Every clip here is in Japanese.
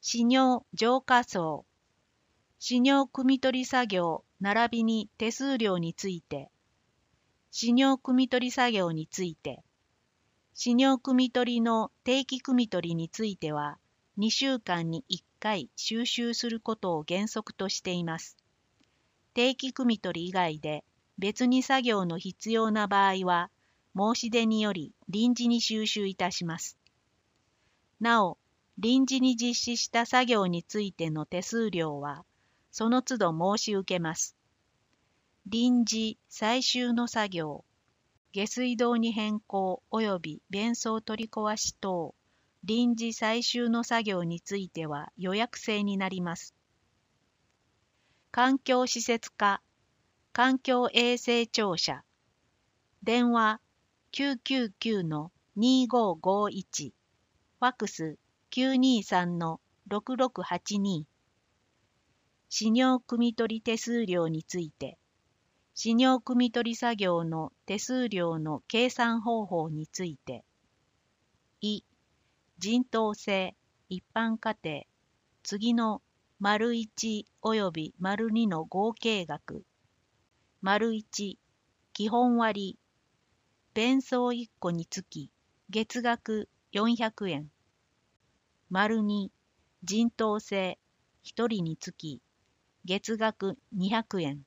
飼尿浄化槽、飼尿汲み取り作業並びに手数料について、飼尿汲み取り作業について、飼尿汲み取りの定期汲み取りについては、2週間に1回収集することを原則としています。定期汲み取り以外で別に作業の必要な場合は、申し出により臨時に収集いたします。なお、臨時に実施した作業についての手数料は、その都度申し受けます。臨時最終の作業、下水道に変更及び便槽取り壊し等、臨時最終の作業については予約制になります。環境施設課、環境衛生庁舎、電話999-2551、ファックス923-6682、飼尿汲み取り手数料について、飼尿汲み取り作業の手数料の計算方法について、人頭制一般家庭、次の ① 及び ② の合計額、①基本割、便槽1個につき月額400円、②人頭制1人につき月額200円、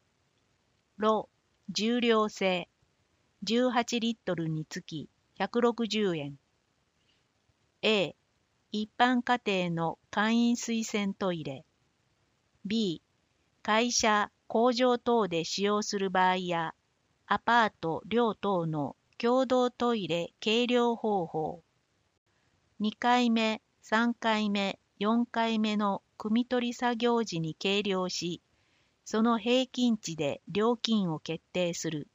重量制18リットルにつき160円、A 一般家庭の簡易水洗トイレ、B 会社、工場等で使用する場合や、アパート、寮等の共同トイレ計量方法、2回目、3回目、4回目の汲み取り作業時に計量し、その平均値で料金を決定する。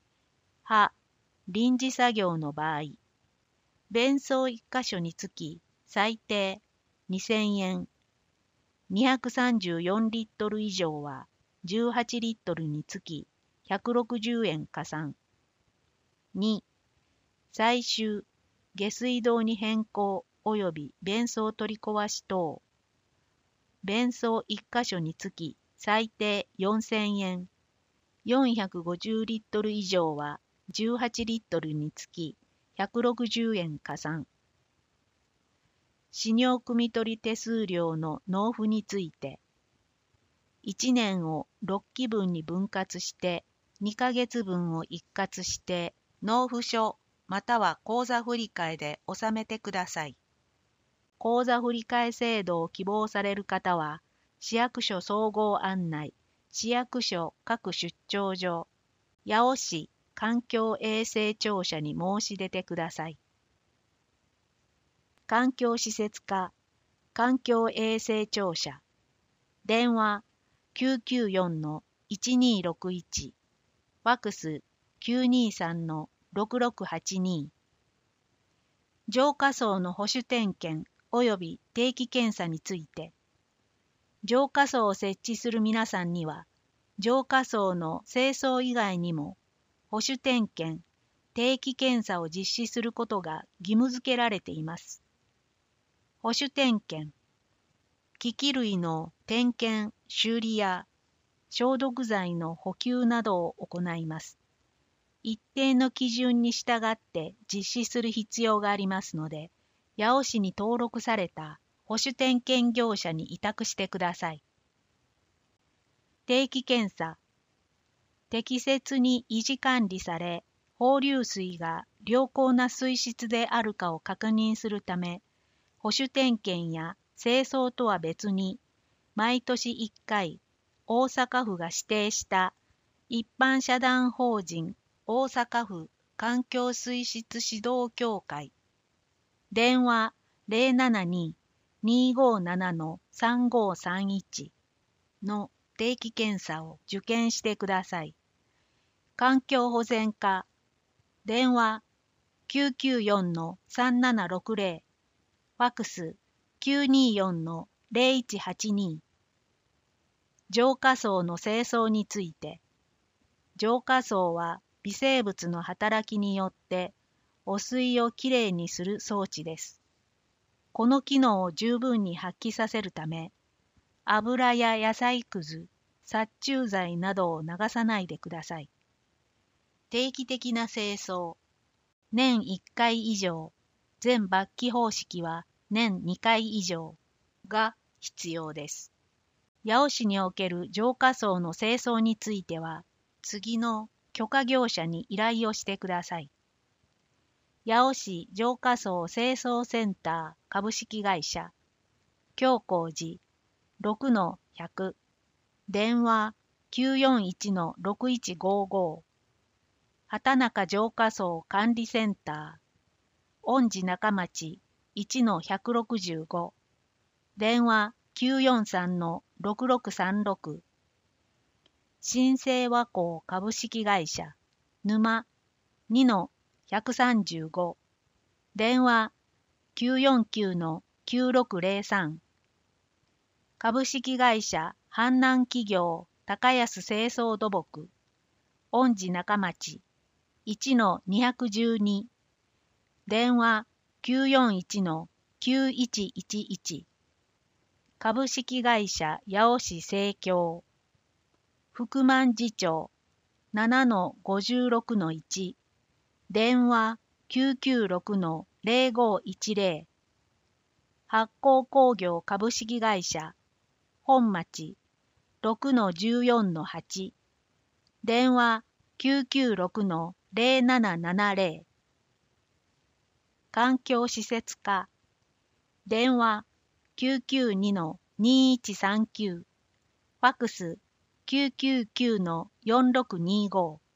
臨時作業の場合、便槽1箇所につき最低2000円、234リットル以上は18リットルにつき160円加算。2、最終、下水道に変更及び便槽取り壊し等。便槽1箇所につき最低4000円、450リットル以上は18リットルにつき160円加算。飼尿汲み取り手数料の納付について、1年を6期分に分割して2ヶ月分を一括して納付書または口座振替で納めてください。口座振替制度を希望される方は、市役所総合案内、市役所各出張所、八尾市環境衛生庁舎に申し出てください。環境施設課、環境衛生庁舎、電話994-1261、ファックス923-6682、浄化槽の保守点検及び定期検査について、浄化槽を設置する皆さんには、浄化槽の清掃以外にも、保守点検、定期検査を実施することが義務付けられています。保守点検、機器類の点検・修理や消毒剤の補給などを行います。一定の基準に従って実施する必要がありますので、八尾市に登録された保守点検業者に委託してください。定期検査、適切に維持管理され、放流水が良好な水質であるかを確認するため、保守点検や清掃とは別に、毎年1回、大阪府が指定した一般社団法人大阪府環境水質指導協会、電話072-257-3531の定期検査を受検してください。環境保全課、電話994-3760、ファックス924-0182、浄化槽の清掃について、浄化槽は微生物の働きによって汚水をきれいにする装置です。 この機能を十分に発揮させるため、油や野菜くず、殺虫剤などを流さないでください。定期的な清掃、年1回以上、全抜気方式は年2回以上が必要です。八尾市における浄化槽の清掃については、次の許可業者に依頼をしてください。八尾市浄化槽清掃センター株式会社、京光寺 6-100、電話 941-6155、畑中浄化槽管理センター、御寺中町 1-165、電話 943-6636、新生和光株式会社、沼 2-135、電話 949-9603、株式会社阪南企業高安清掃土木、御寺中町 1-212、電話 941-9111、株式会社八尾市生協、福満寺町 7-56-1、電話 996-0510、発酵工業株式会社本町 6-14-8、電話 996-0770、環境施設課、電話 992-2139、ファクス 999-4625、